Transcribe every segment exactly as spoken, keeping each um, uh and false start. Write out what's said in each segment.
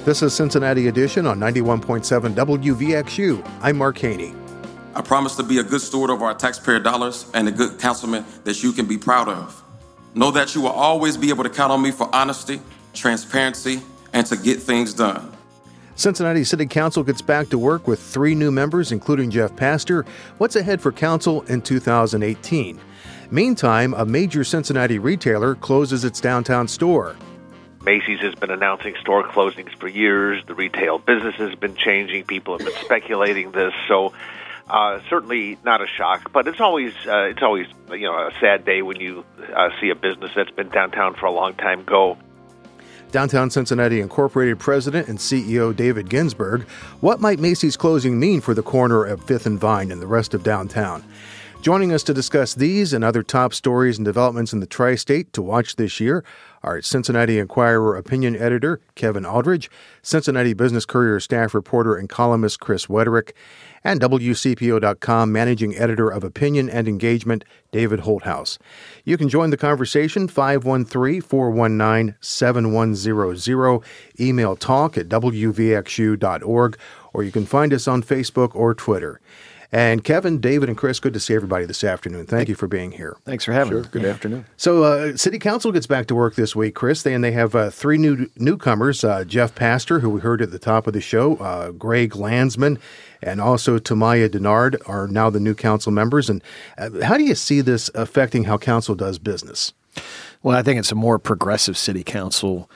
This is Cincinnati Edition on ninety-one point seven W V X U. I'm Mark Haney. I promise to be a good steward of our taxpayer dollars and a good councilman that you can be proud of. Know that you will always be able to count on me for honesty, transparency, and to get things done. Cincinnati City Council gets back to work with three new members, including Jeff Pastor. What's ahead for council in two thousand eighteen? Meantime, a major Cincinnati retailer closes its downtown store. Macy's has been announcing store closings for years. The retail business has been changing. People have been speculating this. So uh, certainly not a shock, but it's always uh, it's always you know a sad day when you uh, see a business that's been downtown for a long time go. Downtown Cincinnati Incorporated President and C E O David Ginsburg. What might Macy's closing mean for the corner of Fifth and Vine and the rest of downtown? Joining us to discuss these and other top stories and developments in the tri-state to watch this year are Cincinnati Enquirer opinion editor Kevin Aldridge, Cincinnati Business Courier staff reporter and columnist Chris Wederick, and W C P O dot com managing editor of opinion and engagement David Holthouse. You can join the conversation five one three, four one nine, seven one zero zero, email talk at W V X U dot org, or you can find us on Facebook or Twitter. And Kevin, David, and Chris, good to see everybody this afternoon. Thank you for being here. Thanks for having sure. me. Good afternoon. So uh, City Council gets back to work this week, Chris, and they have uh, three new newcomers, uh, Jeff Pastor, who we heard at the top of the show, uh, Greg Landsman, and also Tamaya Denard are now the new council members. And uh, how do you see this affecting how council does business? Well, I think it's a more progressive city council,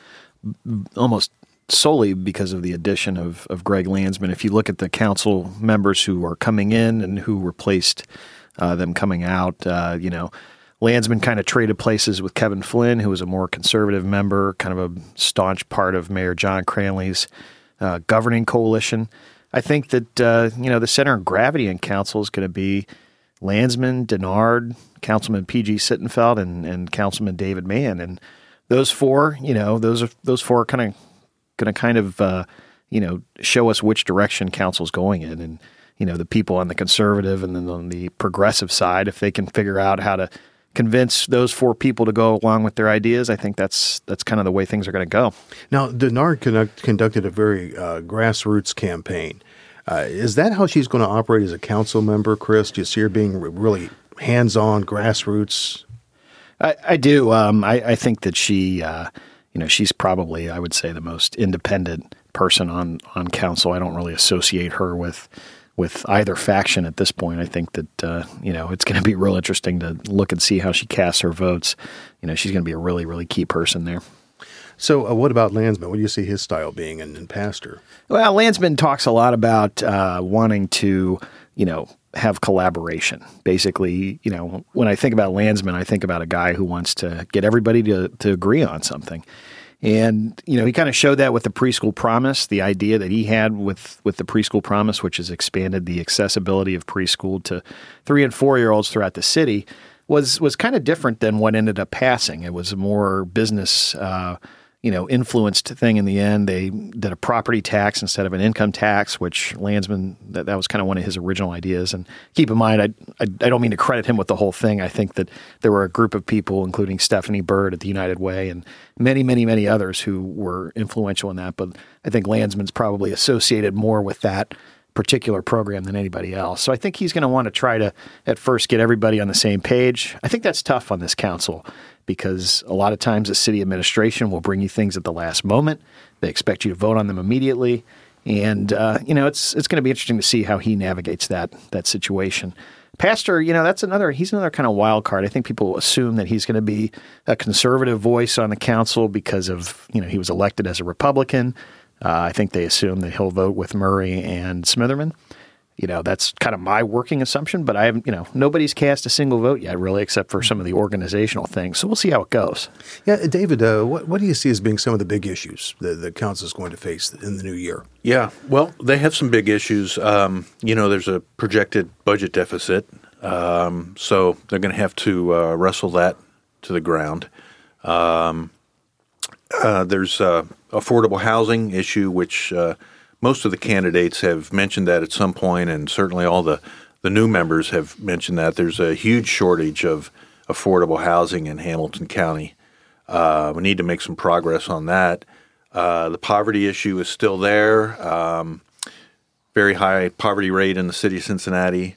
almost solely because of the addition of, of Greg Landsman. If you look at the council members who are coming in and who replaced uh, them coming out, uh, you know, Landsman kind of traded places with Kevin Flynn, who was a more conservative member, kind of a staunch part of Mayor John Cranley's uh, governing coalition. I think that, uh, you know, the center of gravity in council is going to be Landsman, Denard, Councilman P G Sittenfeld, and, and Councilman David Mann. And those four, you know, those are those four are kind of going to kind of, uh, you know, show us which direction council's going in. And, you know, the people on the conservative and then on the progressive side, if they can figure out how to convince those four people to go along with their ideas, I think that's that's kind of the way things are going to go. Now, Denard conduct, conducted a very uh, grassroots campaign. Uh, is that how she's going to operate as a council member, Chris? Do you see her being really hands-on, grassroots? I, I do. Um, I, I think that she... Uh, You know, she's probably, I would say, the most independent person on, on council. I don't really associate her with with either faction at this point. I think that, uh, you know, it's going to be real interesting to look and see how she casts her votes. You know, she's going to be a really, really key person there. So uh, what about Landsman? What do you see his style being and, and Pastor? Well, Landsman talks a lot about uh, wanting to, you know, have collaboration. Basically, you know, when I think about Landsman, I think about a guy who wants to get everybody to, to agree on something. And, you know, he kind of showed that with the preschool promise, the idea that he had with, with the preschool promise, which has expanded the accessibility of preschool to three and four-year-olds throughout the city, was was kind of different than what ended up passing. It was a more business uh you know, influenced thing in the end. They did a property tax instead of an income tax, which Landsman, that, that was kind of one of his original ideas. And keep in mind, I, I I don't mean to credit him with the whole thing. I think that there were a group of people, including Stephanie Bird at the United Way and many, many, many others who were influential in that. But I think Landsman's probably associated more with that particular program than anybody else. So I think he's going to want to try to, at first, get everybody on the same page. I think that's tough on this council, because a lot of times the city administration will bring you things at the last moment. They expect you to vote on them immediately. And, uh, you know, it's it's going to be interesting to see how he navigates that that situation. Pastor, you know, that's another, he's another kind of wild card. I think people assume that he's going to be a conservative voice on the council because of, you know, he was elected as a Republican. Uh, I think they assume that he'll vote with Murray and Smitherman. You know, that's kind of my working assumption, but I haven't, you know, nobody's cast a single vote yet, really, except for some of the organizational things. So we'll see how it goes. Yeah, David, uh, what, what do you see as being some of the big issues that the council is going to face in the new year? Yeah, well, they have some big issues. Um, you know, there's a projected budget deficit, um, so they're going to have to uh, wrestle that to the ground. Um, uh, there's uh, affordable housing issue, which uh, most of the candidates have mentioned that at some point, and certainly all the, the new members have mentioned that. There's a huge shortage of affordable housing in Hamilton County. Uh, we need to make some progress on that. Uh, the poverty issue is still there. Um, very high poverty rate in the city of Cincinnati.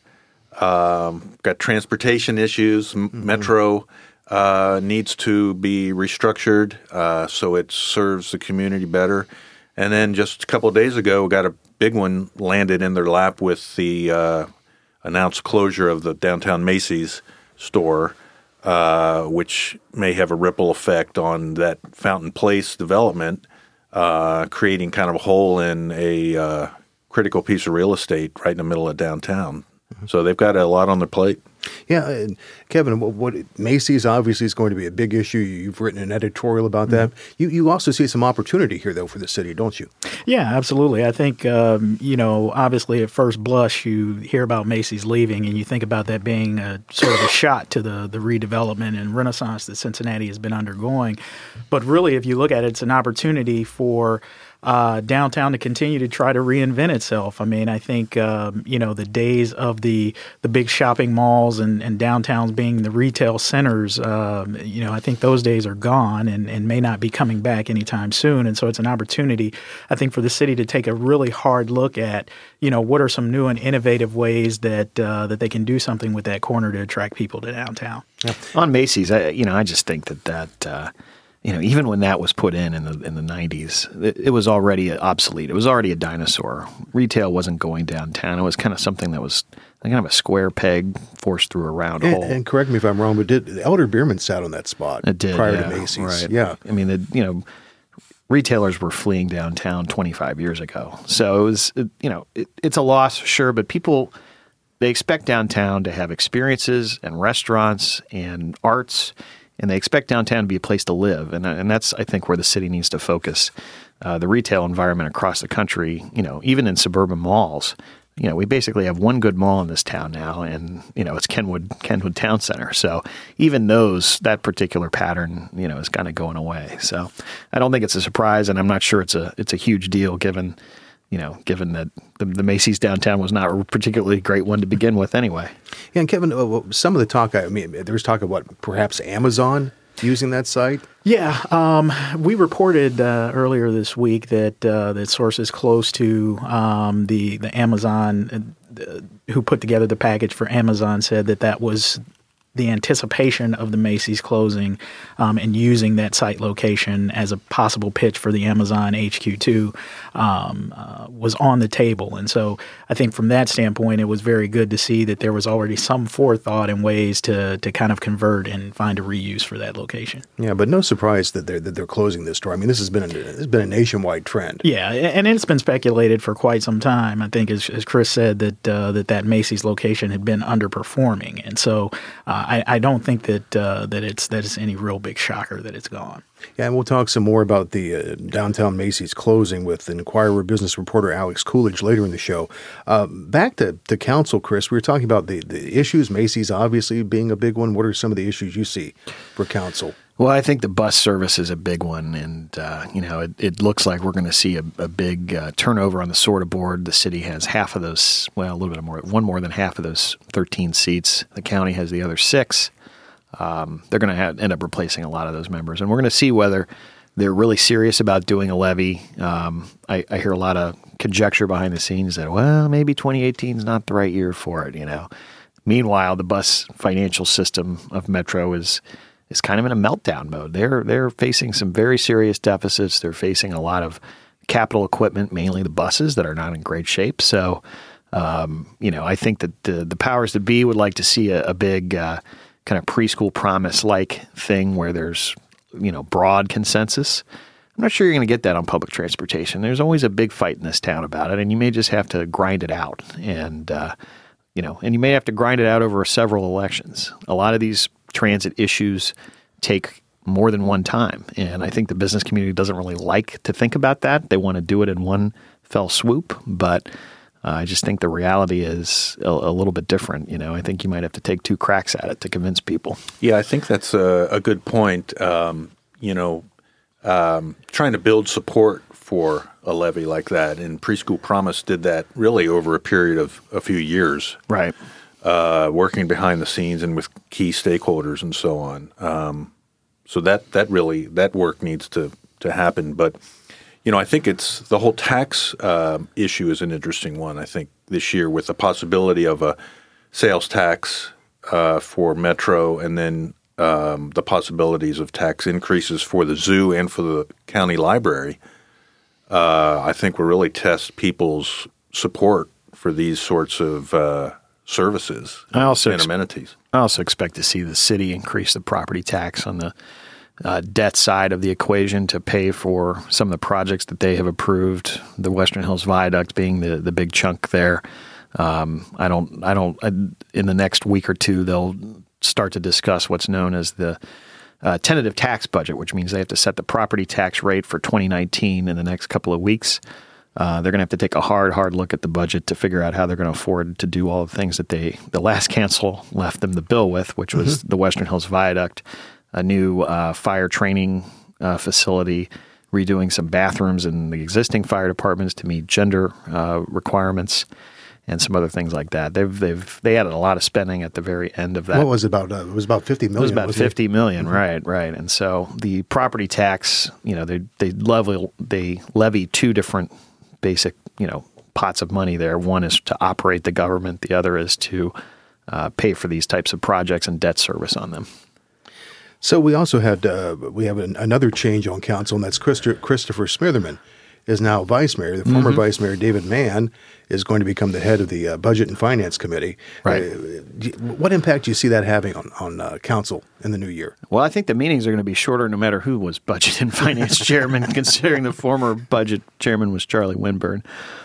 Um, got transportation issues. Mm-hmm. Metro uh, needs to be restructured uh, so it serves the community better. And then just a couple of days ago, we got a big one landed in their lap with the uh, announced closure of the downtown Macy's store, uh, which may have a ripple effect on that Fountain Place development, uh, creating kind of a hole in a uh, critical piece of real estate right in the middle of downtown. Mm-hmm. So they've got a lot on their plate. Yeah, and Kevin, what, what Macy's obviously is going to be a big issue. You've written an editorial about that. Mm-hmm. You you also see some opportunity here, though, for the city, don't you? Yeah, absolutely. I think, um, you know, obviously at first blush, you hear about Macy's leaving and you think about that being a sort of a shot to the, the redevelopment and renaissance that Cincinnati has been undergoing. But really, if you look at it, it's an opportunity for Uh, downtown to continue to try to reinvent itself. I mean, I think, um, you know, the days of the the big shopping malls and, and downtowns being the retail centers, um, you know, I think those days are gone and, and may not be coming back anytime soon. And so it's an opportunity, I think, for the city to take a really hard look at, you know, what are some new and innovative ways that uh, that they can do something with that corner to attract people to downtown. Yeah. On Macy's, I, you know, I just think that that uh, you know, even when that was put in in the in the nineties, it, it was already obsolete. It was already a dinosaur. Retail wasn't going downtown. It was kind of something that was kind of a square peg forced through a round and, hole. And correct me if I'm wrong, but did Elder Beerman sat on that spot it did, prior yeah, to Macy's? Right. Yeah, I mean, the, you know, retailers were fleeing downtown twenty-five years ago. So it was, it, you know, it, it's a loss, sure, but people, they expect downtown to have experiences and restaurants and arts. And they expect downtown to be a place to live, and and that's, I think, where the city needs to focus. Uh, the retail environment across the country, you know, even in suburban malls, you know, we basically have one good mall in this town now, and you know, it's Kenwood Kenwood Town Center. So even those, that particular pattern, you know, is kind of going away. So I don't think it's a surprise, and I'm not sure it's a it's a huge deal given. You know, given that the, the Macy's downtown was not a particularly great one to begin with anyway. Yeah, and Kevin, uh, some of the talk, I mean, there was talk about perhaps Amazon using that site. Yeah, um, we reported uh, earlier this week that uh, that sources close to um, the the Amazon uh, who put together the package for Amazon said that that was the anticipation of the Macy's closing um, and using that site location as a possible pitch for the Amazon H Q two um, uh, was on the table. And so I think from that standpoint, it was very good to see that there was already some forethought and ways to to kind of convert and find a reuse for that location. Yeah, but no surprise that they're, that they're closing this store. I mean, this has been a, this has been a nationwide trend. Yeah, and it's been speculated for quite some time. I think, as, as Chris said, that, uh, that that Macy's location had been underperforming. And so uh, I, I don't think that uh, that it's that it's any real big shocker that it's gone. Yeah, and we'll talk some more about the uh, downtown Macy's closing with Inquirer business reporter Alex Coolidge later in the show. Uh, back to, to council, Chris, we were talking about the, the issues, Macy's obviously being a big one. What are some of the issues you see for council? Well, I think the bus service is a big one, and uh, you know, it, it looks like we're going to see a, a big uh, turnover on the SORTA board. The city has half of those, well, a little bit more, one more than half of those thirteen seats. The county has the other six. Um, they're going to end up replacing a lot of those members, and we're going to see whether they're really serious about doing a levy. Um, I, I hear a lot of conjecture behind the scenes that, well, maybe twenty eighteen is not the right year for it. You know, meanwhile, the bus financial system of Metro is. is kind of in a meltdown mode. They're they're facing some very serious deficits. They're facing a lot of capital equipment, mainly the buses, that are not in great shape. So, um, you know, I think that the, the powers that be would like to see a, a big uh, kind of preschool promise-like thing where there's, you know, broad consensus. I'm not sure you're going to get that on public transportation. There's always a big fight in this town about it, and you may just have to grind it out. And, uh, you know, and you may have to grind it out over several elections. A lot of these transit issues take more than one time. And I think the business community doesn't really like to think about that. They want to do it in one fell swoop. But uh, I just think the reality is a, a little bit different. You know, I think you might have to take two cracks at it to convince people. Yeah, I think that's a, a good point. Um, you know, um, trying to build support for a levy like that. And Preschool Promise did that really over a period of a few years. Right. Uh, working behind the scenes and with key stakeholders and so on. Um, so that that really that work needs to to happen. But you know, I think it's the whole tax uh, issue is an interesting one. I think this year with the possibility of a sales tax uh, for Metro, and then um, the possibilities of tax increases for the zoo and for the county library. Uh, I think will really test people's support for these sorts of uh, services I also and ex- amenities. I also expect to see the city increase the property tax on the uh, debt side of the equation to pay for some of the projects that they have approved. The Western Hills Viaduct being the, the big chunk there. Um, I don't. I don't. I, in the next week or two, they'll start to discuss what's known as the uh, tentative tax budget, which means they have to set the property tax rate for twenty nineteen in the next couple of weeks. Uh, they're going to have to take a hard, hard look at the budget to figure out how they're going to afford to do all the things that they, the last council left them the bill with, which was mm-hmm. the Western Hills Viaduct, a new uh, fire training uh, facility, redoing some bathrooms in the existing fire departments to meet gender uh, requirements, and some other things like that. They've they've they added a lot of spending at the very end of that. What was it about? Uh, it was about fifty million. It was about fifty it? million, mm-hmm. right, right. And so the property tax, you know, they they level they levy two different basic, you know, pots of money there. One is to operate the government. The other is to uh, pay for these types of projects and debt service on them. So we also had uh, we have an, another change on council, and that's Christo- Christopher Smitherman is now vice mayor. The former mm-hmm. vice mayor David Mann is going to become the head of the uh, Budget and Finance Committee. Right. Uh, do you, what impact do you see that having on on uh, council in the new year? Well, I think the meetings are going to be shorter no matter who was Budget and Finance chairman, considering the former budget chairman was Charlie Winburn.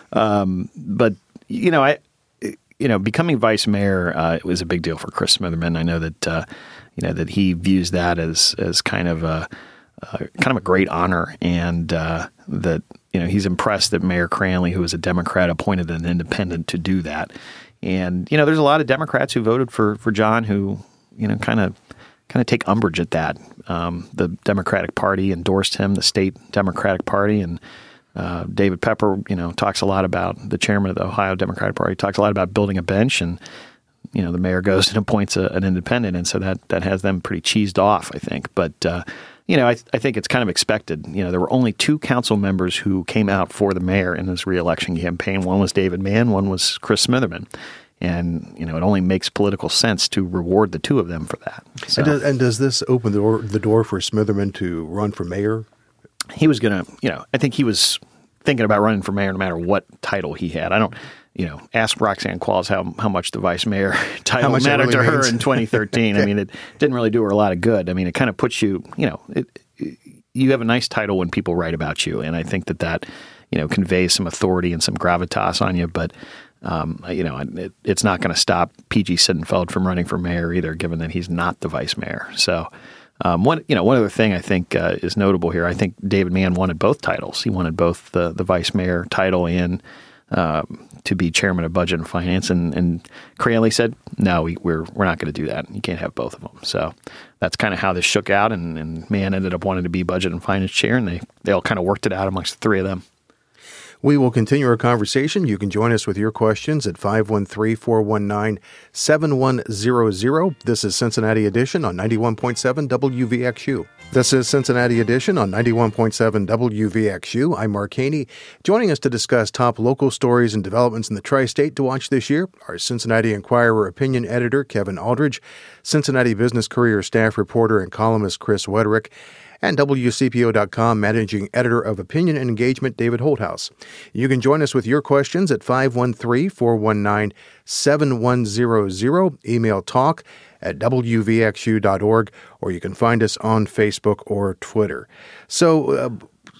Um, but you know, I you know, becoming vice mayor uh, was a big deal for Chris Smitherman. I know that uh, you know that he views that as as kind of a uh, kind of a great honor, and uh, that. You know, he's impressed that Mayor Cranley, who is a Democrat, appointed an independent to do that. And, you know, there's a lot of Democrats who voted for, for John who, you know, kind of kind of take umbrage at that. Um, the Democratic Party endorsed him, the state Democratic Party, and uh, David Pepper, you know, talks a lot about, the chairman of the Ohio Democratic Party, talks a lot about building a bench, and, you know, the mayor goes and appoints a, an independent, and so that, that has them pretty cheesed off, I think. But, uh, you know, I, I think it's kind of expected. You know, there were only two council members who came out for the mayor in this reelection campaign. One was David Mann, one was Chris Smitherman. And, you know, it only makes political sense to reward the two of them for that. So, and, does, and does this open the door, the door for Smitherman to run for mayor? He was going to, you know, I think he was thinking about running for mayor no matter what title he had. I don't, you know, ask Roxanne Qualls how how much the vice mayor title mattered really to her means. in twenty thirteen. Okay. I mean, it didn't really do her a lot of good. I mean, it kind of puts you, you know, it, it, you have a nice title when people write about you. And I think that that, you know, conveys some authority and some gravitas on you. But, um, you know, it, it's not going to stop P G Sittenfeld from running for mayor either, given that he's not the vice mayor. So, um, one, you know, one other thing I think uh, is notable here, I think David Mann wanted both titles. He wanted both the, the vice mayor title and um, to be chairman of Budget and Finance, and, and Cranley said, no, we, we're we're not going to do that. You can't have both of them. So that's kind of how this shook out, and, and Mann ended up wanting to be Budget and Finance chair, and they, they all kind of worked it out amongst the three of them. We will continue our conversation. You can join us with your questions at five one three, four one nine, seven one zero zero. This is Cincinnati Edition on ninety-one point seven W V X U. This is Cincinnati Edition on ninety-one point seven W V X U. I'm Mark Haney. Joining us to discuss top local stories and developments in the tri-state to watch this year are Cincinnati Enquirer opinion editor Kevin Aldridge, Cincinnati Business Courier staff reporter and columnist Chris Wederick, and W C P O dot com managing editor of Opinion and Engagement, David Holthouse. You can join us with your questions at five one three, four one nine, seven one zero zero. Email talk at W V X U dot org, or you can find us on Facebook or Twitter. So, uh,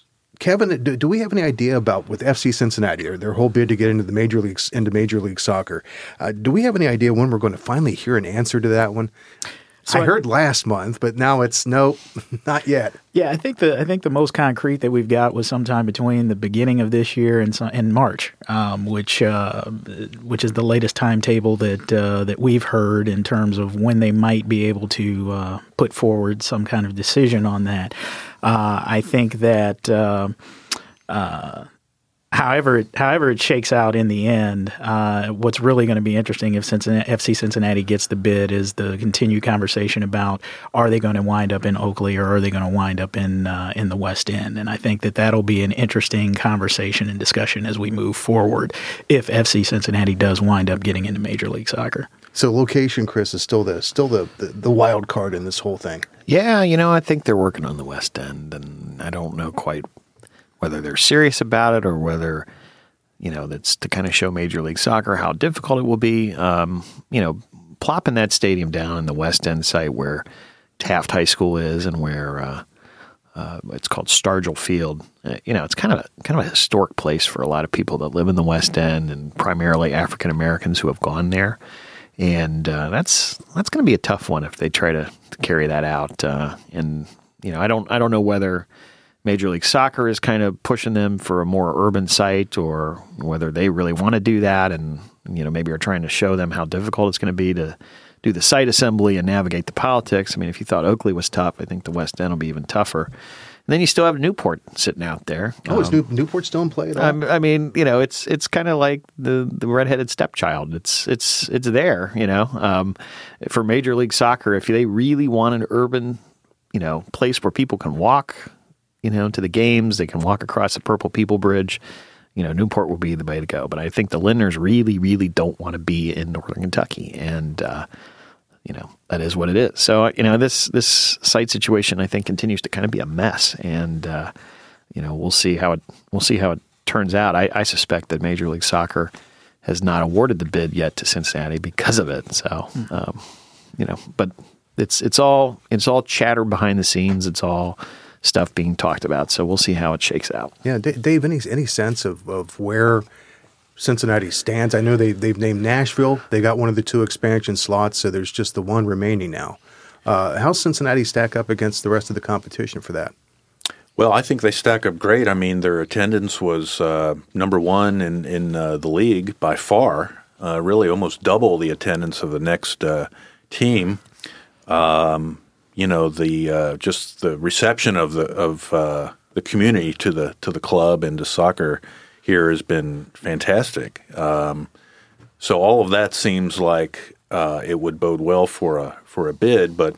Kevin, do, do we have any idea about, with F C Cincinnati, or their whole bid to get into the major leagues, into Major League Soccer, uh, do we have any idea when we're going to finally hear an answer to that one? So I heard last month, but now it's no, not yet. Yeah, I think the I think the most concrete that we've got was sometime between the beginning of this year and and March, um, which uh, which is the latest timetable that uh, that we've heard in terms of when they might be able to uh, put forward some kind of decision on that. Uh, I think that. Uh, uh, However, it, however it shakes out in the end, uh, what's really going to be interesting if Cincinnati, F C Cincinnati gets the bid is the continued conversation about are they going to wind up in Oakley or are they going to wind up in uh, in the West End? And I think that that'll be an interesting conversation and discussion as we move forward if F C Cincinnati does wind up getting into Major League Soccer. So location, Chris, is still the still the, the, the wild card in this whole thing. Yeah, you know, I think they're working on the West End, and I don't know quite whether they're serious about it or whether, you know, that's to kind of show Major League Soccer how difficult it will be. Um, you know, plopping that stadium down in the West End site where Taft High School is and where uh, uh, it's called Stargell Field. Uh, you know, it's kind of a, kind of a historic place for a lot of people that live in the West End and primarily African Americans who have gone there. And uh, that's that's going to be a tough one if they try to, to carry that out. Uh, and you know, I don't I don't know whether Major League Soccer is kind of pushing them for a more urban site or whether they really want to do that, and you know, maybe are trying to show them how difficult it's going to be to do the site assembly and navigate the politics. I mean, if you thought Oakley was tough, I think the West End will be even tougher. And then you still have Newport sitting out there. Oh, um, is New, Newport still in play at all? Um, I mean, you know, it's it's kind of like the, the redheaded stepchild. It's it's it's there, you know. Um, for Major League Soccer, if they really want an urban, you know, place where people can walk, you know, to the games, they can walk across the Purple People Bridge, you know, Newport will be the way to go. But I think the Lindners really, really don't want to be in Northern Kentucky, and uh, you know, that is what it is. So, you know, this this site situation, I think, continues to kind of be a mess, and uh, you know, we'll see how it we'll see how it turns out. I, I suspect that Major League Soccer has not awarded the bid yet to Cincinnati because of it. So, um, you know, but it's it's all it's all chatter behind the scenes. It's all stuff being talked about. So we'll see how it shakes out. Yeah, D- Dave, any any sense of, of where Cincinnati stands? I know they, they've named Nashville. They got one of the two expansion slots, so there's just the one remaining now. Uh, how's Cincinnati stack up against the rest of the competition for that? Well, I think they stack up great. I mean, their attendance was uh, number one in, in uh, the league by far, uh, really almost double the attendance of the next uh, team. Um, you know, the uh, just the reception of the of uh, the community to the to the club and to soccer here has been fantastic. Um, so all of that seems like uh, it would bode well for a for a bid, but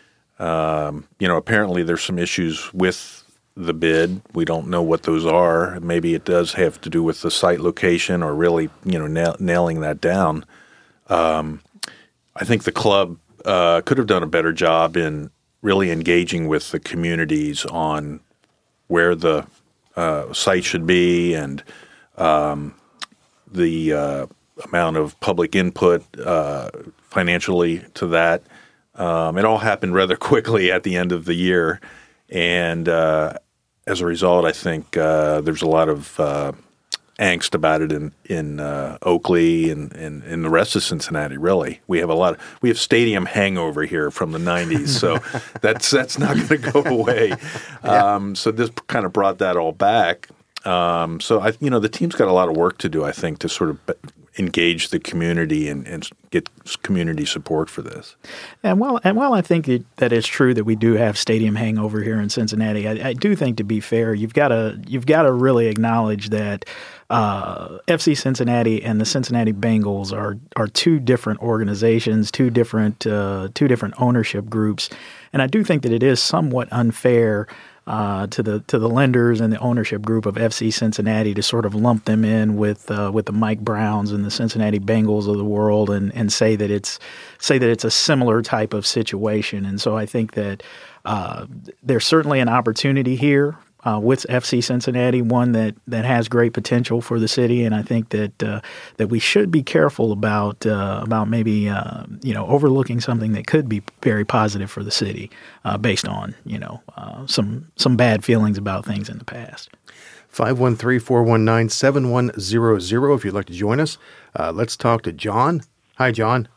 um, you know, apparently there's some issues with the bid. We don't know what those are. Maybe it does have to do with the site location or really, you know, nail, nailing that down. Um, I think the club uh, could have done a better job in really engaging with the communities on where the uh, site should be and um, the uh, amount of public input uh, financially to that. Um, it all happened rather quickly at the end of the year, and uh, as a result, I think uh, there's a lot of uh, angst about it in in uh, Oakley and, and and the rest of Cincinnati. Really, we have a lot. Of, we have stadium hangover here from the nineties, so that's that's not going to go away. Yeah. Um, so this kind of brought that all back. Um, so I, you know, the team's got a lot of work to do, I think, to sort of engage the community and, and get community support for this. And while and while I think it, that it's true that we do have stadium hangover here in Cincinnati, I, I do think, to be fair, you've got to you've got to really acknowledge that uh, F C Cincinnati and the Cincinnati Bengals are are two different organizations, two different uh, two different ownership groups, and I do think that it is somewhat unfair Uh, to the to the lenders and the ownership group of F C Cincinnati to sort of lump them in with uh, with the Mike Browns and the Cincinnati Bengals of the world and, and say that it's say that it's a similar type of situation. And so I think that uh, there's certainly an opportunity here uh, with F C Cincinnati, one that, that has great potential for the city, and I think that uh, that we should be careful about uh, about maybe uh, you know overlooking something that could be very positive for the city uh, based on you know uh, some some bad feelings about things in the past. five one three, four one nine, seven one zero zero if you'd like to join us. Uh, let's talk to John. Hi, John.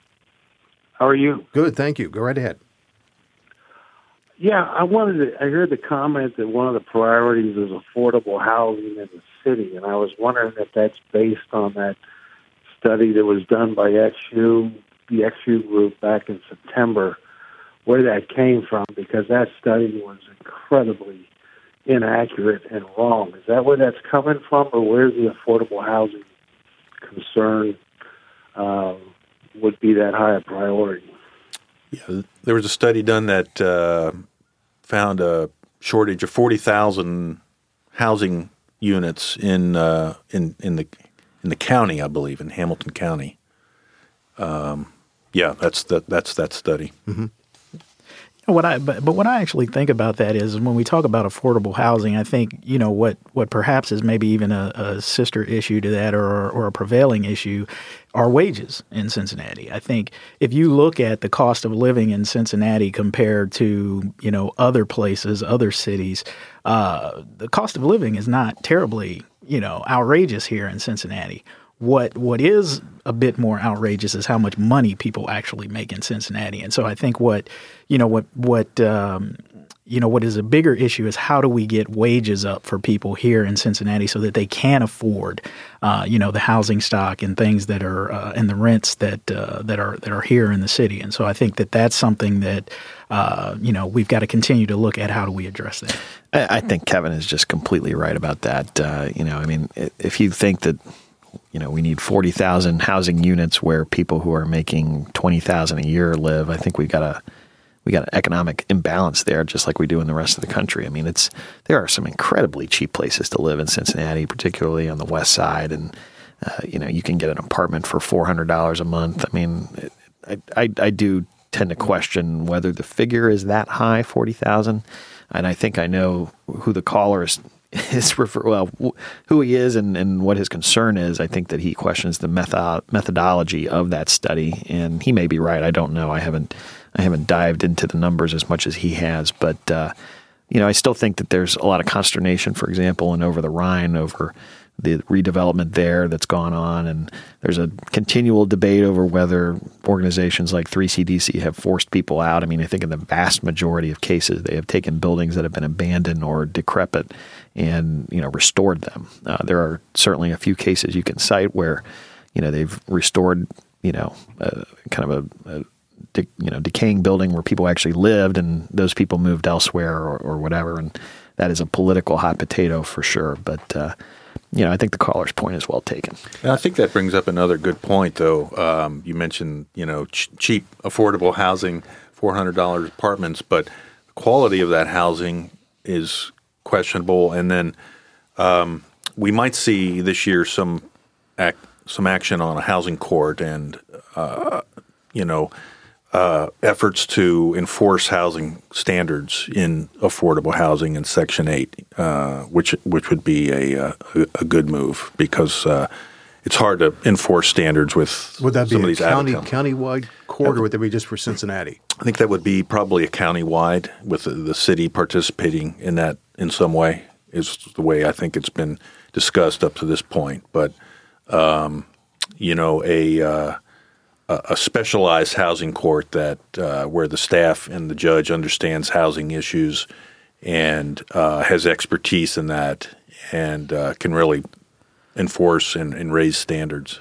How are you? Good, thank you. Go right ahead. Yeah, I wanted to, I heard the comment that one of the priorities is affordable housing in the city, and I was wondering if that's based on that study that was done by X U, the X U group back in September, where that came from, because that study was incredibly inaccurate and wrong. Is that where that's coming from, or where's the affordable housing concern um, would be that high a priority? Yeah, there was a study done that uh, found a shortage of forty thousand housing units in uh, in in the in the county, I believe, in Hamilton County. Um, yeah, that's that that's that study. Mm-hmm. What I but, but what I actually think about that is when we talk about affordable housing, I think, you know, what, what perhaps is maybe even a, a sister issue to that or or a prevailing issue are wages in Cincinnati. I think if you look at the cost of living in Cincinnati compared to, you know, other places, other cities, uh, the cost of living is not terribly, you know, outrageous here in Cincinnati. What what is a bit more outrageous is how much money people actually make in Cincinnati. And so I think what, you know, what what um, you know, what is a bigger issue is how do we get wages up for people here in Cincinnati so that they can afford, uh, you know, the housing stock and things that are uh, and the rents that uh, that are that are here in the city. And so I think that that's something that uh, you know, we've got to continue to look at how do we address that. I, I think Kevin is just completely right about that. Uh, you know, I mean, if you think that, you know, we need forty thousand housing units where people who are making twenty thousand a year live, I think we got a we got an economic imbalance there, just like we do in the rest of the country. I mean, it's there are some incredibly cheap places to live in Cincinnati, particularly on the west side, and uh, you know, you can get an apartment for four hundred dollars a month. I mean, it, I, I I do tend to question whether the figure is that high, forty thousand, and I think I know who the caller is. His refer- well, who he is and, and what his concern is. I think that he questions the method- methodology of that study, and he may be right. I don't know. I haven't I haven't dived into the numbers as much as he has, but uh, you know, I still think that there's a lot of consternation, for example, in over the Rhine over the redevelopment there that's gone on, and there's a continual debate over whether organizations like three C D C have forced people out. I mean, I think in the vast majority of cases, they have taken buildings that have been abandoned or decrepit and, you know, restored them. Uh, there are certainly a few cases you can cite where, you know, they've restored, you know, uh, kind of a, a de- you know decaying building where people actually lived, and those people moved elsewhere or, or whatever, and that is a political hot potato for sure. But uh, you know, I think the caller's point is well taken. I think that brings up another good point, though. Um, you mentioned, you know, ch- cheap, affordable housing, four hundred dollars apartments, but the quality of that housing is questionable. And then um, we might see this year some ac- some action on a housing court and, uh, you know, uh, efforts to enforce housing standards in affordable housing in Section eight, uh, which which would be a a, a good move because uh, it's hard to enforce standards with would that some be of a these county out-of-town. county-wide court, or would that be just for Cincinnati? I think that would be probably a county-wide with the, the city participating in that in some way is the way I think it's been discussed up to this point. But, um, you know, a uh, a specialized housing court that uh, where the staff and the judge understands housing issues and uh, has expertise in that and uh, can really enforce and, and raise standards.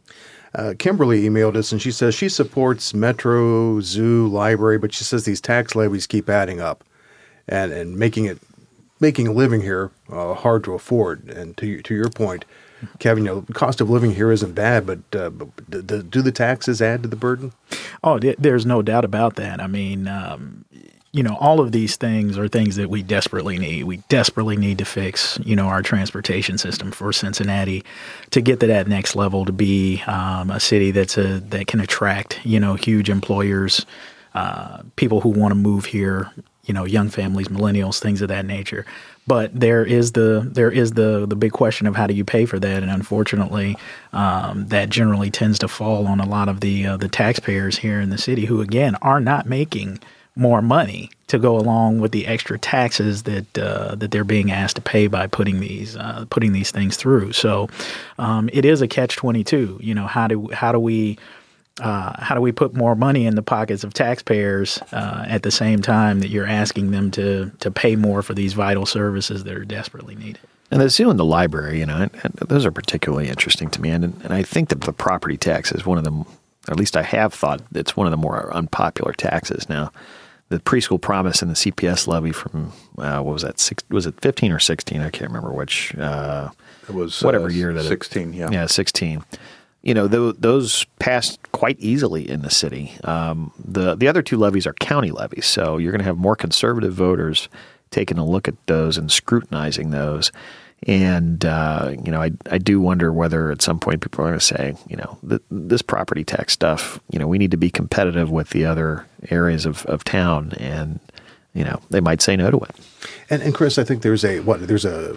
Uh, Kimberly emailed us, and she says she supports Metro, Zoo, Library, but she says these tax levies keep adding up and, and making it making a living here uh, hard to afford. And to to your point, Kevin, you know, the cost of living here isn't bad, but, uh, but do, do the taxes add to the burden? Oh, there's no doubt about that. I mean, um, you know, all of these things are things that we desperately need. We desperately need to fix, you know, our transportation system for Cincinnati to get to that next level, to be um, a city that's a that can attract, you know, huge employers, uh, people who want to move here, you know, young families, millennials, things of that nature. But there is the there is the the big question of how do you pay for that, and unfortunately, um, that generally tends to fall on a lot of the uh, the taxpayers here in the city, who again are not making more money to go along with the extra taxes that uh, that they're being asked to pay by putting these uh, putting these things through. So um, it is a catch twenty-two. You know, how do how do we uh, how do we put more money in the pockets of taxpayers uh, at the same time that you're asking them to to pay more for these vital services that are desperately needed? And the zoo and the library, you know, and, and those are particularly interesting to me. And, and I think that the property tax is one of them, or at least I have thought it's one of the more unpopular taxes. Now, the preschool promise and the C P S levy from uh, what was that? Six, was it fifteen or sixteen? I can't remember which. Uh, it was whatever uh, year that sixteen. It, yeah, yeah, sixteen. You know, th- those passed quite easily in the city. Um, the the other two levies are county levies, so you're going to have more conservative voters taking a look at those and scrutinizing those. And, uh, you know, I I do wonder whether at some point people are going to say, you know, th- this property tax stuff, you know, we need to be competitive with the other areas of, of town. And, you know, they might say no to it. And, and Chris, I think there's a, what, there's a,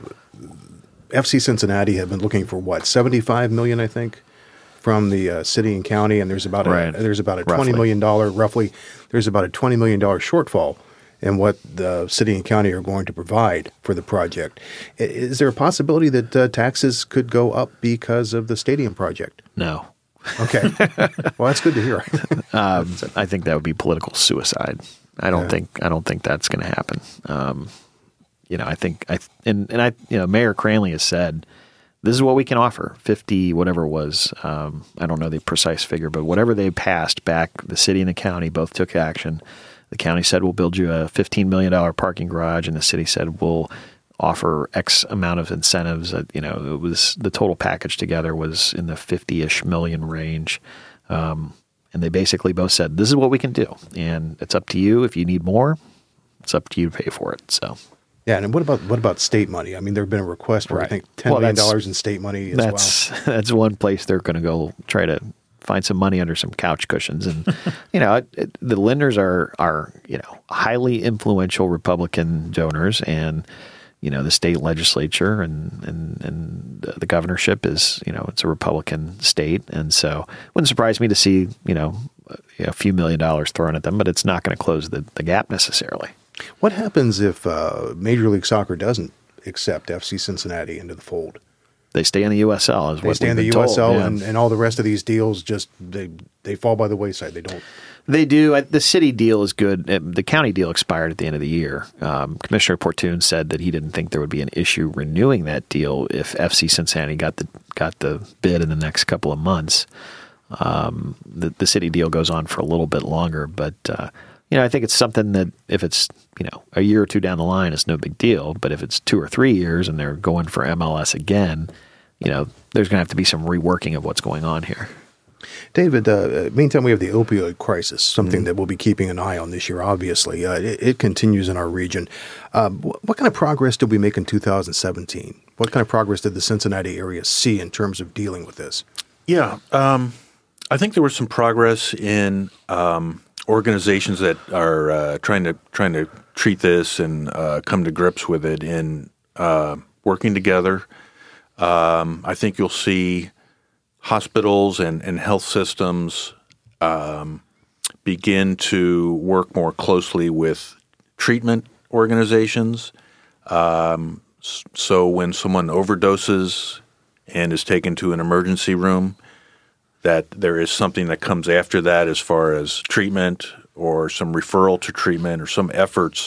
F C Cincinnati have been looking for what, seventy-five million dollars, I think, from the uh, city and county. And there's about a, right. there's about a roughly. twenty million dollars, roughly, there's about a twenty million dollars shortfall and what the city and county are going to provide for the project. Is there a possibility that uh, taxes could go up because of the stadium project? No. Okay. Well, that's good to hear. um, I think that would be political suicide. I don't Yeah. think I don't think that's going to happen. Um, you know, I think I and and I you know Mayor Cranley has said this is what we can offer. Fifty whatever it was. Um, I don't know the precise figure, but whatever they passed back, the city and the county both took action. The county said, we'll build you a fifteen million dollars parking garage, and the city said, we'll offer X amount of incentives. Uh, you know, it was the total package together was in the fifty-ish million range. Um, and they basically both said, this is what we can do. And it's up to you. If you need more, it's up to you to pay for it. So, Yeah, and what about what about state money? I mean, there have been a request for, Right. I think, ten Well, million that's- dollars in state money as that's well. that's one place they're going to go try to find some money under some couch cushions. And, you know, it, it, the lenders are, are, you know, highly influential Republican donors, and, you know, the state legislature and, and, and the governorship is, you know, it's a Republican state. And so it wouldn't surprise me to see, you know, a few million dollars thrown at them, but it's not going to close the, the gap necessarily. What happens if uh, Major League Soccer doesn't accept F C Cincinnati into the fold? They stay in the U S L, is They what stay in we've the been U S L, told. Yeah. and, and all the rest of these deals just they they fall by the wayside. They don't. They do. The city deal is good. The county deal expired at the end of the year. Um, Commissioner Portune said that he didn't think there would be an issue renewing that deal if F C Cincinnati got the got the bid in the next couple of months. Um, the, the city deal goes on for a little bit longer, but uh, you know, I think it's something that if it's you know a year or two down the line, it's no big deal. But if it's two or three years and they're going for M L S again, you know, there's going to have to be some reworking of what's going on here. David, uh, meantime, we have the opioid crisis, something mm-hmm. that we'll be keeping an eye on this year, obviously. Uh, it, it continues in our region. Um, wh- what kind of progress did we make in two thousand seventeen? What kind of progress did the Cincinnati area see in terms of dealing with this? Yeah, um, I think there was some progress in um, organizations that are uh, trying to trying to treat this and uh, come to grips with it in uh, working together. Um, I think you'll see hospitals and, and health systems um, begin to work more closely with treatment organizations. Um, so when someone overdoses and is taken to an emergency room, that there is something that comes after that as far as treatment or some referral to treatment or some efforts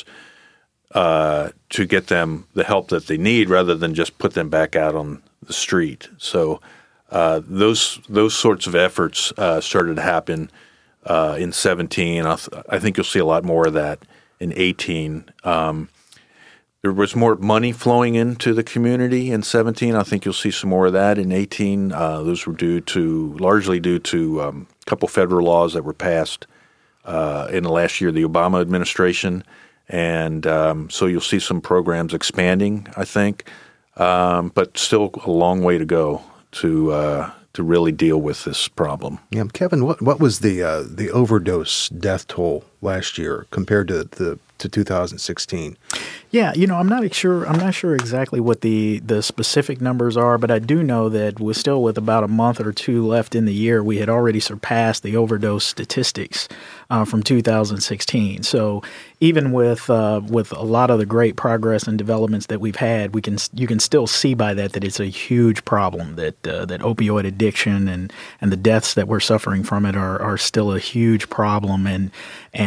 uh, to get them the help that they need rather than just put them back out on the street. So uh, those those sorts of efforts uh, started to happen uh, in seventeen. I, th- I think you'll see a lot more of that in eighteen. Um, there was more money flowing into the community in seventeen. I think you'll see some more of that in eighteen. Uh, those were due to largely due to um, a couple federal laws that were passed uh, in the last year of the Obama administration. And um, so you'll see some programs expanding, I think, um, but still a long way to go to uh, to really deal with this problem. Yeah, Kevin, what what was the uh, the overdose death toll last year compared to the to two thousand sixteen? Yeah, you know, I'm not sure. I'm not sure exactly what the, the specific numbers are, but I do know that we're still with about a month or two left in the year. We had already surpassed the overdose statistics uh, from two thousand sixteen. So even with uh, with a lot of the great progress and developments that we've had, we can you can still see by that that it's a huge problem. That uh, that opioid addiction and, and the deaths that we're suffering from it are, are still a huge problem. And and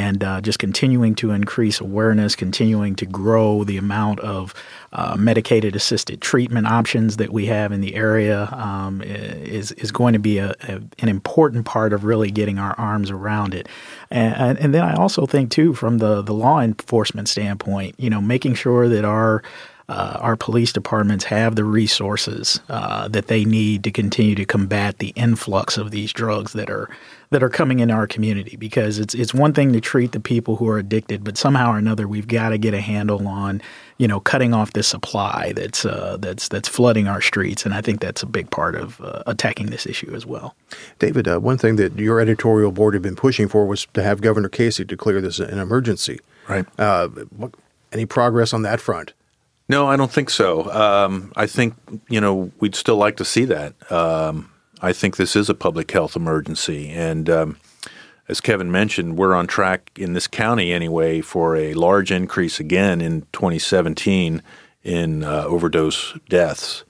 and uh, just continuing to increase awareness, continuing to grow the amount of uh, medicated assisted treatment options that we have in the area um, is is going to be a, a, an important part of really getting our arms around it. And, and then I also think, too, from the, the law enforcement standpoint, you know, making sure that our Uh, our police departments have the resources uh, that they need to continue to combat the influx of these drugs that are that are coming into our community. Because it's it's one thing to treat the people who are addicted, but somehow or another we've got to get a handle on, you know, cutting off this supply that's uh, that's that's flooding our streets, and I think that's a big part of uh, attacking this issue as well. David, uh, one thing that your editorial board had been pushing for was to have Governor Casey declare this an emergency. Right. Uh, what, any progress on that front? No, I don't think so. Um, I think, you know, we'd still like to see that. Um, I think this is a public health emergency. And um, as Kevin mentioned, we're on track in this county anyway for a large increase again in twenty seventeen in uh, overdose deaths.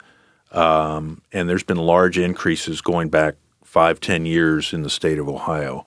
Um, and there's been large increases going back five, ten years in the state of Ohio.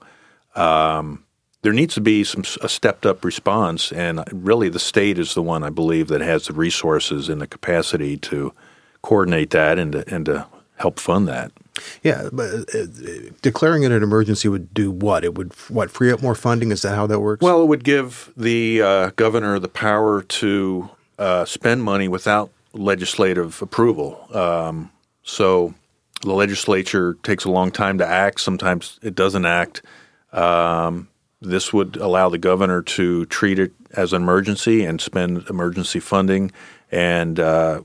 Um There needs to be some a stepped-up response, and really the state is the one, I believe, that has the resources and the capacity to coordinate that and to, and to help fund that. Yeah, but uh, declaring it an emergency would do what? It would, what, free up more funding? Is that how that works? Well, it would give the uh, governor the power to uh, spend money without legislative approval. Um, so the legislature takes a long time to act. Sometimes it doesn't act. Um This would allow the governor to treat it as an emergency and spend emergency funding and uh,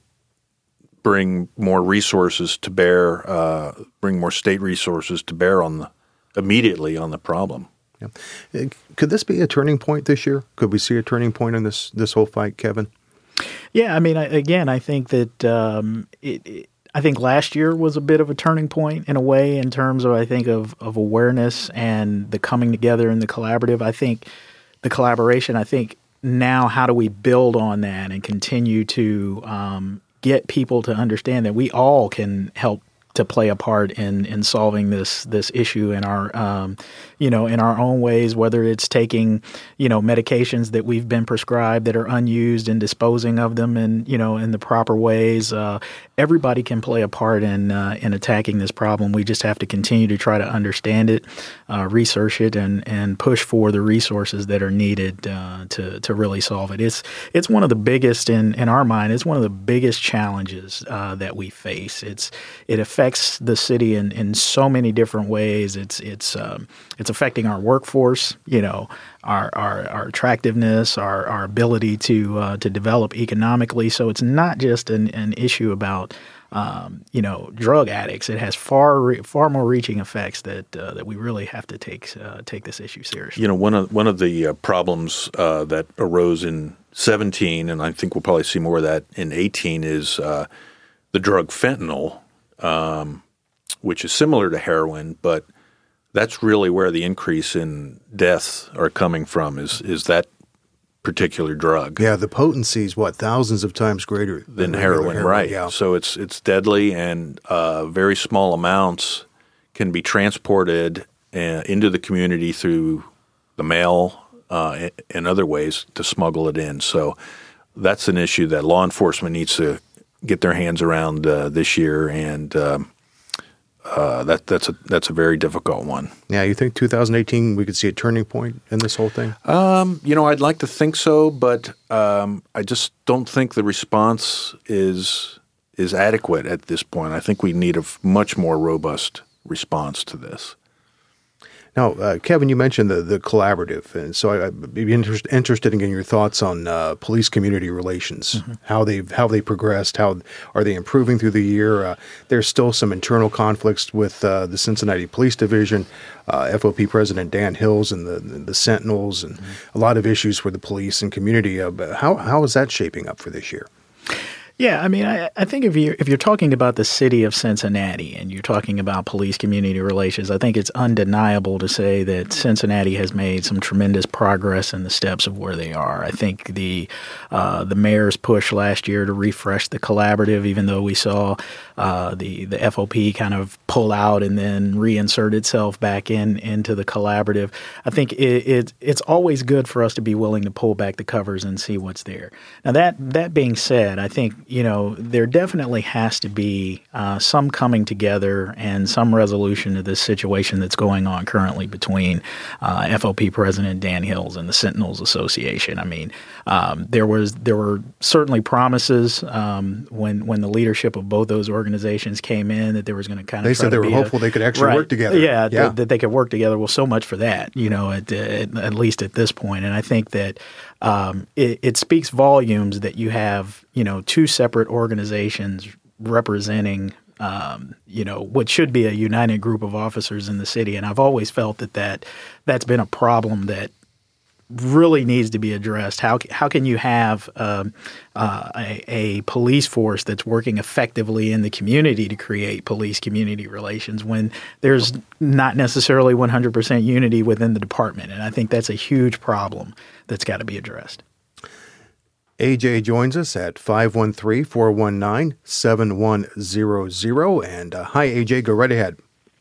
bring more resources to bear, uh, bring more state resources to bear on the immediately on the problem. Yeah. Could this be a turning point this year? Could we see a turning point in this this whole fight, Kevin? Yeah, I mean, I, again, I think that um, it, it I think last year was a bit of a turning point in a way in terms of, I think, of, of awareness and the coming together and the collaborative. I think the collaboration, I think now how do we build on that and continue to um, get people to understand that we all can help to play a part in in solving this this issue in our um, you know in our own ways, whether it's taking you know medications that we've been prescribed that are unused and disposing of them in you know in the proper ways. Uh, everybody can play a part in uh, in attacking this problem. We just have to continue to try to understand it, uh, research it, and and push for the resources that are needed uh, to to really solve it. It's it's one of the biggest in in our mind. It's one of the biggest challenges uh, that we face. It's it affects the city in, in so many different ways. It's it's um, it's affecting our workforce, you know, our our, our attractiveness, our, our ability to uh, to develop economically. So it's not just an, an issue about um, you know drug addicts. It has far re- far more reaching effects that uh, that we really have to take uh, take this issue seriously. You know, one of one of the uh, problems uh, that arose in seventeen, and I think we'll probably see more of that in eighteen, is uh, the drug fentanyl. Um, which is similar to heroin, but that's really where the increase in deaths are coming from, is is that particular drug. Yeah, the potency is, what, thousands of times greater than, than heroin, heroin, right. Yeah. So it's it's deadly, and uh, very small amounts can be transported uh, into the community through the mail uh, and other ways to smuggle it in. So that's an issue that law enforcement needs to get their hands around uh, this year, and um, uh, that that's a that's a very difficult one. Yeah, you think two thousand eighteen we could see a turning point in this whole thing? Um, you know, I'd like to think so, but um, I just don't think the response is is adequate at this point. I think we need a f- much more robust response to this. Now, uh, Kevin, you mentioned the, the collaborative, and so I, I'd be interest, interested in getting your thoughts on uh, police-community relations, mm-hmm. how they've how they progressed, how are they improving through the year? Uh, there's still some internal conflicts with uh, the Cincinnati Police Division, uh, F O P President Dan Hills, and the the Sentinels, and mm-hmm. a lot of issues for the police and community. Uh, how how is that shaping up for this year? Yeah, I mean, I, I think if you're if you're talking about the city of Cincinnati and you're talking about police community relations, I think it's undeniable to say that Cincinnati has made some tremendous progress in the steps of where they are. I think the uh, the mayor's push last year to refresh the collaborative, even though we saw uh, the the F O P kind of pull out and then reinsert itself back in into the collaborative, I think it, it it's always good for us to be willing to pull back the covers and see what's there. Now that that being said, I think, you know, there definitely has to be uh, some coming together and some resolution to this situation that's going on currently between uh, F O P President Dan Hills and the Sentinels Association. I mean, um, there was there were certainly promises um, when when the leadership of both those organizations came in that there was going to kind of they said they were hopeful a, they could actually right, work together. Yeah, yeah. Th- that they could work together. Well, so much for that, you know, at, at, at least at this point. And I think that um, it, it speaks volumes that you have, you know, two separate organizations representing, um, you know, what should be a united group of officers in the city. And I've always felt that, that that's been a problem that really needs to be addressed. How how can you have um, uh, a, a police force that's working effectively in the community to create police community relations when there's not necessarily one hundred percent unity within the department? And I think that's a huge problem that's got to be addressed. A J joins us at five one three, four one nine, seven one zero zero. And uh, hi, A J, go right ahead.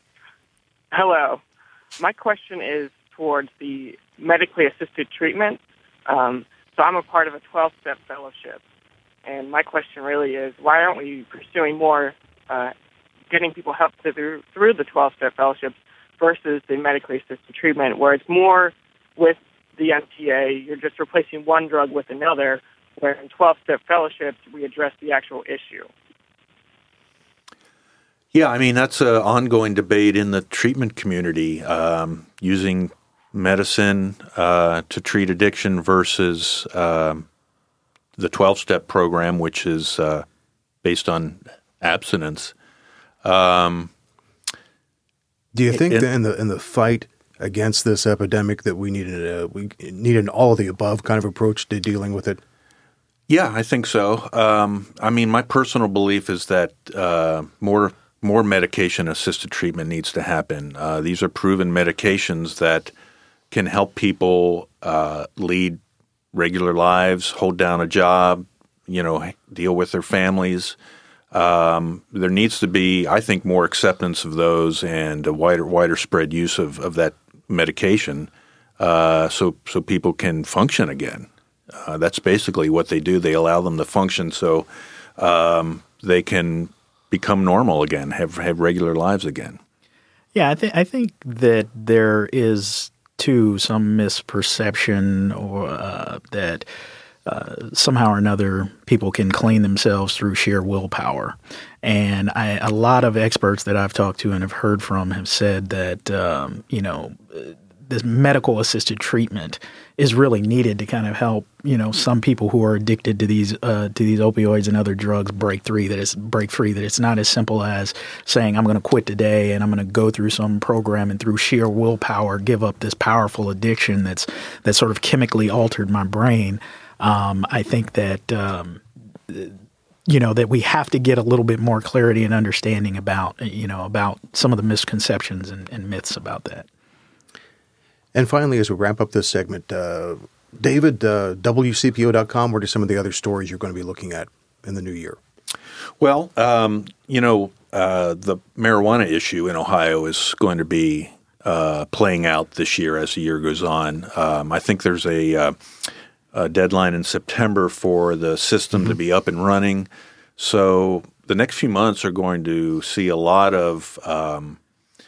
Hello. My question is towards the medically assisted treatment. Um, so I'm a part of a twelve-step fellowship. And my question really is, why aren't we pursuing more uh, getting people help through, through the twelve-step fellowships versus the medically assisted treatment, where it's more with the M T A, you're just replacing one drug with another, where in twelve-step fellowships, we address the actual issue. Yeah, I mean, that's an ongoing debate in the treatment community, um, using medicine uh, to treat addiction versus um, the twelve-step program, which is uh, based on abstinence. Um, Do you think it, that in the in the fight against this epidemic that we needed a, we needed an all of the above kind of approach to dealing with it? Yeah, I think so. Um, I mean, my personal belief is that uh, more more medication-assisted treatment needs to happen. Uh, these are proven medications that can help people uh, lead regular lives, hold down a job, you know, deal with their families. Um, there needs to be, I think, more acceptance of those and a wider wider spread use of, of that medication uh, so so people can function again. Uh, that's basically what they do. They allow them to function so um, they can become normal again, have have regular lives again. Yeah, I think I think that there is too some misperception or uh, that uh, somehow or another people can clean themselves through sheer willpower. And I, a lot of experts that I've talked to and have heard from have said that um, you know. this medical assisted treatment is really needed to kind of help, you know, some people who are addicted to these uh, to these opioids and other drugs break free. That it's break free. That it's not as simple as saying I'm going to quit today and I'm going to go through some program and through sheer willpower give up this powerful addiction that's that sort of chemically altered my brain. Um, I think that um, you know that we have to get a little bit more clarity and understanding about you know about some of the misconceptions and, and myths about that. And finally, as we wrap up this segment, uh, David, uh, W C P O dot com, what are some of the other stories you're going to be looking at in the new year? Well, um, you know, uh, the marijuana issue in Ohio is going to be uh, playing out this year as the year goes on. Um, I think there's a, uh, a deadline in September for the system mm-hmm. to be up and running. So the next few months are going to see a lot of um,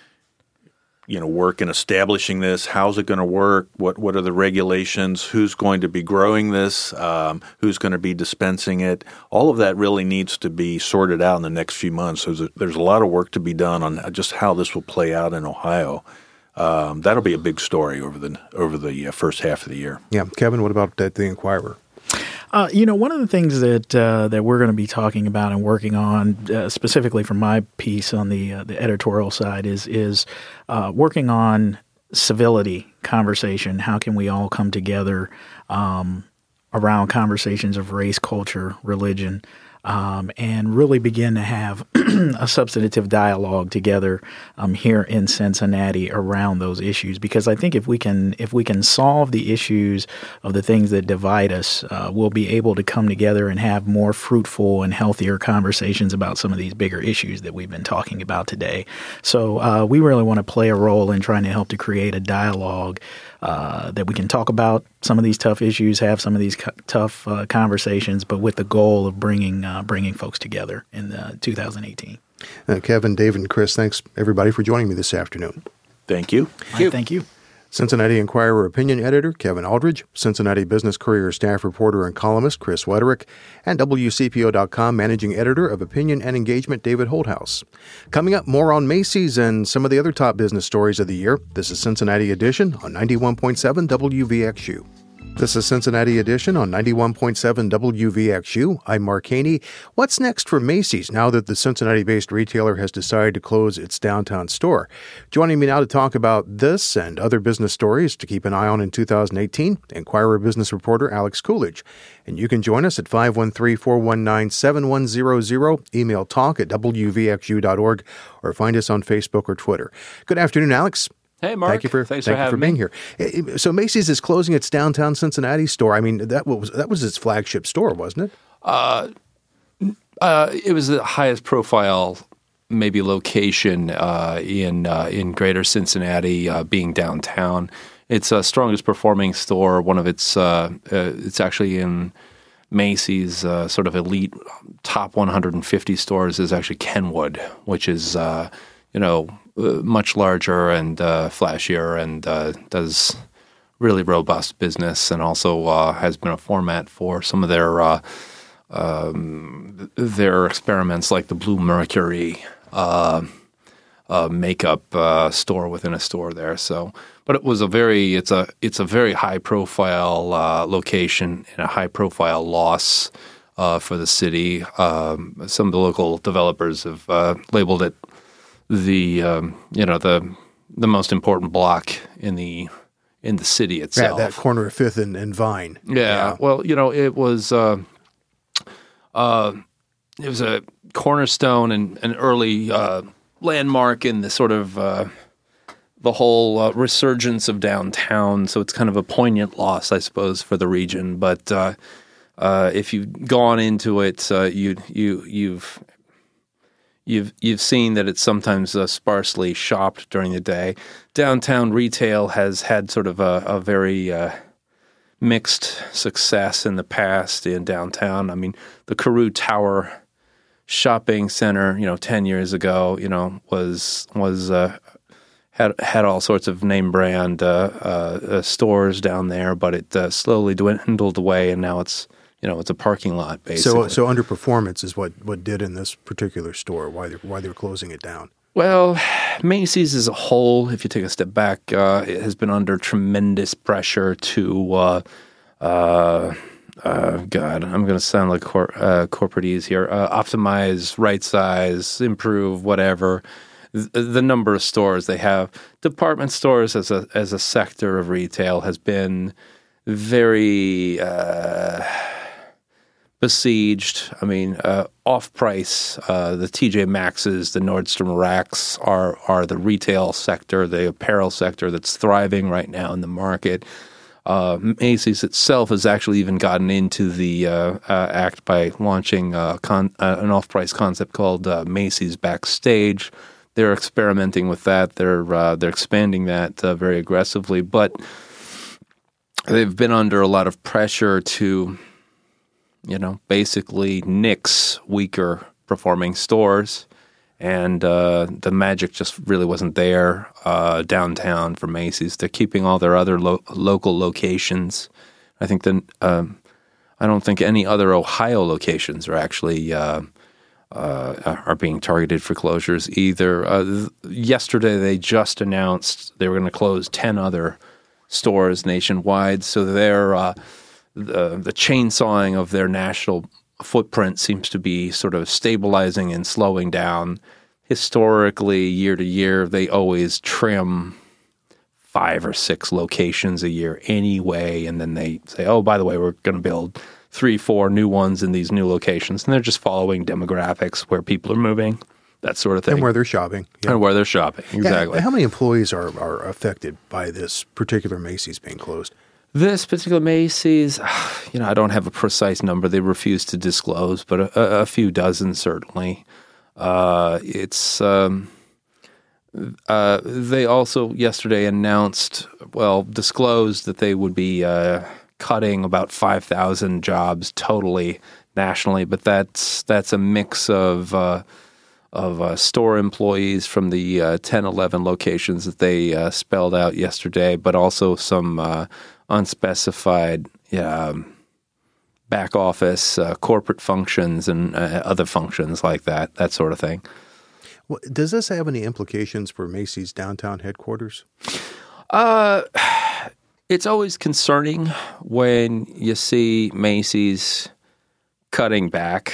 you know, work in establishing this. How's it going to work? What what are the regulations? Who's going to be growing this? Um, who's going to be dispensing it? All of that really needs to be sorted out in the next few months. There's a, there's a lot of work to be done on just how this will play out in Ohio. Um, that'll be a big story over the over the uh, first half of the year. Yeah, Kevin, what about uh, the Inquirer? Uh, you know, one of the things that uh, that we're going to be talking about and working on, uh, specifically for my piece on the uh, the editorial side, is is uh, working on civility conversation. How can we all come together um, around conversations of race, culture, religion? um, and really begin to have a substantive dialogue together um, here in Cincinnati around those issues. Because I think if we can if we can solve the issues of the things that divide us, uh, we'll be able to come together and have more fruitful and healthier conversations about some of these bigger issues that we've been talking about today. So uh, we really want to play a role in trying to help to create a dialogue uh, that we can talk about some of these tough issues, have some of these cu- tough uh, conversations, but with the goal of bringing uh, bringing folks together in uh, two thousand eighteen. Uh, Kevin, David, and Chris, thanks everybody for joining me this afternoon. Thank you. Thank you. Thank you. Cincinnati Enquirer opinion editor Kevin Aldridge, Cincinnati Business Courier staff reporter and columnist Chris Wetterick, and W C P O dot com managing editor of opinion and engagement David Holthouse. Coming up, more on Macy's and some of the other top business stories of the year. This is Cincinnati Edition on ninety-one point seven W V X U. This is Cincinnati Edition on ninety-one point seven W V X U. I'm Mark Haney. What's next for Macy's now that the Cincinnati-based retailer has decided to close its downtown store? Joining me now to talk about this and other business stories to keep an eye on in two thousand eighteen, Enquirer business reporter Alex Coolidge. And you can join us at five one three, four one nine, seven one zero zero, email talk at W V X U dot org, or find us on Facebook or Twitter. Good afternoon, Alex. Hey, Mark. Thank you for, Thanks thank for you for having being me. here. So Macy's is closing its downtown Cincinnati store. I mean, that was that was its flagship store, wasn't it? Uh, uh, it was the highest profile, maybe location uh, in uh, in Greater Cincinnati, uh, being downtown. It's a strongest performing store. One of its uh, uh, it's actually in Macy's uh, sort of elite top one hundred fifty stores is actually Kenwood, which is uh, you know. Uh, much larger and uh, flashier and uh, does really robust business, and also uh, has been a format for some of their uh, um, their experiments, like the Blue Mercury uh, uh, makeup uh, store within a store there. So, but it was a very it's a it's a very high profile uh, location and a high profile loss uh, for the city. Um, some of the local developers have uh, labeled it the um, you know the the most important block in the in the city itself. Yeah, that corner of Fifth and, and Vine. Yeah, yeah. Well, you know, it was uh, uh, it was a cornerstone and an early uh, landmark in the sort of uh, the whole uh, resurgence of downtown. So it's kind of a poignant loss, I suppose, for the region. But uh, uh, if you've gone into it, uh, you you you've You've you've seen that it's sometimes uh, sparsely shopped during the day. Downtown retail has had sort of a, a very uh, mixed success in the past in downtown. I mean, the Carew Tower shopping center, you know, ten years ago, you know, was was uh, had had all sorts of name brand uh, uh, stores down there, but it uh, slowly dwindled away, and now it's. You know, it's a parking lot, basically. So, so underperformance is what, what did in this particular store, why they're, why they're closing it down. Well, Macy's as a whole, if you take a step back, uh, it has been under tremendous pressure to, uh, uh, uh, God, I'm going to sound like cor- uh, corporatese here, uh, optimize, right size, improve, whatever. The, the number of stores they have. Department stores as a as a sector of retail has been very... Uh, besieged. I mean, uh, off-price, uh, the T J Maxx's, the Nordstrom Racks are are the retail sector, the apparel sector that's thriving right now in the market. Uh, Macy's itself has actually even gotten into the uh, uh, act by launching uh, con- uh, an off-price concept called uh, Macy's Backstage. They're experimenting with that. They're uh, they're expanding that uh, very aggressively, but they've been under a lot of pressure to. You know, basically nix weaker performing stores, and uh, the magic just really wasn't there uh, downtown for Macy's. They're keeping all their other lo- local locations. I think that um, I don't think any other Ohio locations are actually uh, uh, are being targeted for closures either. Uh, th- yesterday, they just announced they were going to close ten other stores nationwide, so they're. Uh, The, the chainsawing of their national footprint seems to be sort of stabilizing and slowing down. Historically, year to year, they always trim five or six locations a year anyway, and then they say, oh, by the way, we're going to build three, four new ones in these new locations, and they're just following demographics where people are moving, that sort of thing. And where they're shopping. Yeah. And where they're shopping, exactly. Yeah, how many employees are, are affected by this particular Macy's being closed? This particular Macy's, you know, I don't have a precise number. They refuse to disclose, but a, a few dozen certainly. Uh, it's um, uh, they also yesterday announced, well, disclosed that they would be uh, cutting about five thousand jobs totally nationally, but that's that's a mix of uh, of uh, store employees from the uh, ten, eleven locations that they uh, spelled out yesterday, but also some uh, unspecified um, back office, uh, corporate functions, and uh, other functions like that, that sort of thing. Well, does this have any implications for Macy's downtown headquarters? Uh, it's always concerning when you see Macy's cutting back.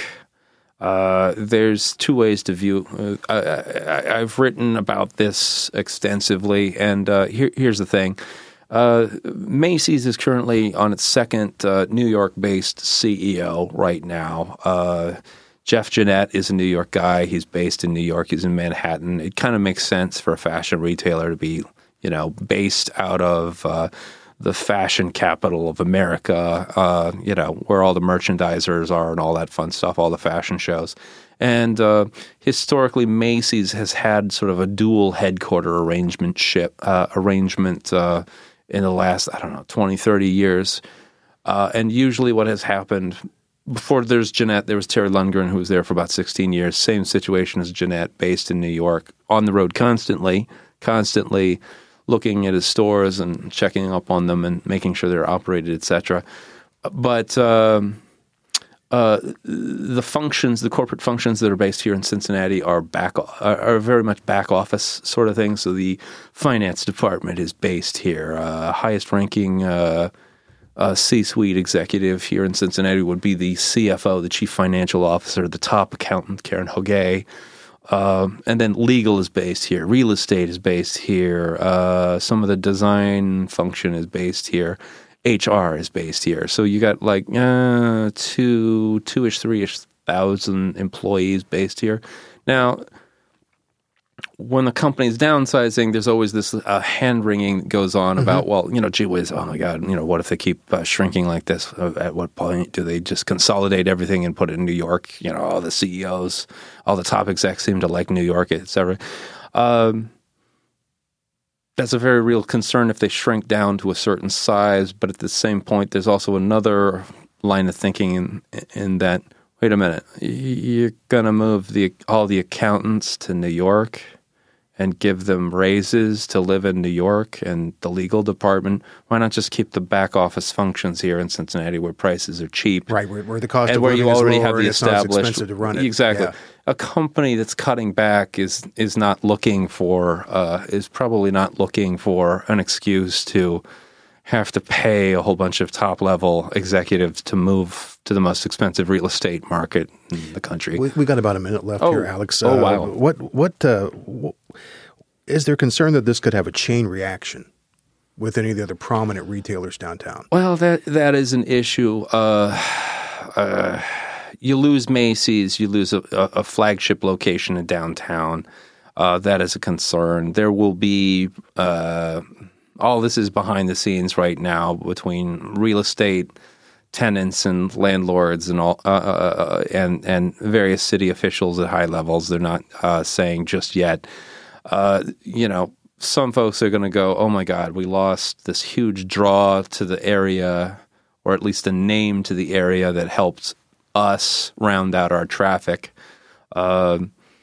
Uh, there's two ways to view. Uh, I, I, I've written about this extensively, and uh, here, here's the thing. Uh, Macy's is currently on its second uh, New York-based C E O right now. Uh, Jeff Gennette is a New York guy. He's based in New York. He's in Manhattan. It kind of makes sense for a fashion retailer to be, you know, based out of uh, the fashion capital of America, uh, you know, where all the merchandisers are and all that fun stuff, all the fashion shows. And uh, historically, Macy's has had sort of a dual headquarter arrangement ship, uh, arrangement uh, in the last, I don't know, twenty, thirty years. Uh, and usually what has happened, before there's Gennette, there was Terry Lundgren, who was there for about sixteen years. Same situation as Gennette, based in New York, on the road constantly, constantly looking at his stores and checking up on them and making sure they're operated, et cetera. But um, uh, the functions, the corporate functions that are based here in Cincinnati are back are, are very much back office sort of things. So the finance department is based here. Uh, highest ranking uh, uh, C-suite executive here in Cincinnati would be the C F O, the chief financial officer, the top accountant, Karen Hogue. Uh, and then legal is based here. Real estate is based here. Uh, some of the design function is based here. H R is based here. So you got like uh, two, two-ish, three-ish thousand employees based here. Now, when the company's downsizing, there's always this uh, hand-wringing that goes on mm-hmm. about, well, you know, gee whiz, oh my God, you know, what if they keep uh, shrinking like this? At what point do they just consolidate everything and put it in New York? You know, all the C E Os, all the top execs seem to like New York, et cetera. Um, that's a very real concern if they shrink down to a certain size. But at the same point, there's also another line of thinking in, in that, wait a minute, you're going to move the all the accountants to New York and give them raises to live in New York and the legal department. Why not just keep the back office functions here in Cincinnati where prices are cheap? Right, where, where the cost and of where living you already is lower have the and it's not as established. expensive to run it. Exactly. Yeah. A company that's cutting back is is not looking for uh, is probably not looking for an excuse to have to pay a whole bunch of top level executives to move to the most expensive real estate market in the country. We, we got about a minute left oh, here, Alex. Oh uh, wow! What what uh, wh- is there concern that this could have a chain reaction with any of the other prominent retailers downtown? Well, that that is an issue. Uh, uh, you lose Macy's, you lose a, a flagship location in downtown. Uh, that is a concern. There will be uh, all this is behind the scenes right now between real estate tenants and landlords and all uh, uh, and and various city officials at high levels. They're not uh, saying just yet. Uh, you know, some folks are going to go, oh my God, we lost this huge draw to the area, or at least a name to the area that helped us round out our traffic. Uh,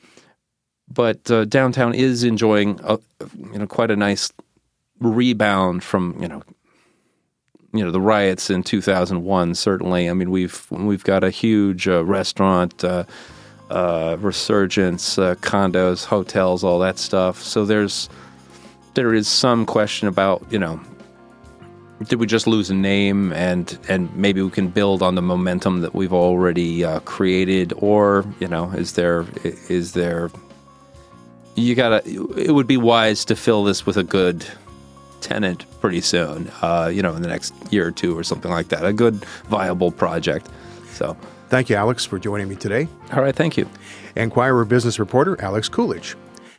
but uh, downtown is enjoying, a, you know, quite a nice rebound from, you know, you know the riots in two thousand one. Certainly, I mean, we've we've got a huge uh, restaurant. Uh, Uh, resurgence, uh, condos, hotels, all that stuff. So there's there is some question about, you know, did we just lose a name and and maybe we can build on the momentum that we've already uh, created, or you know, is there is there you gotta it would be wise to fill this with a good tenant pretty soon, uh, you know, in the next year or two or something like that. A good, viable project. So, thank you, Alex, for joining me today. All right, thank you. Enquirer business reporter Alex Coolidge.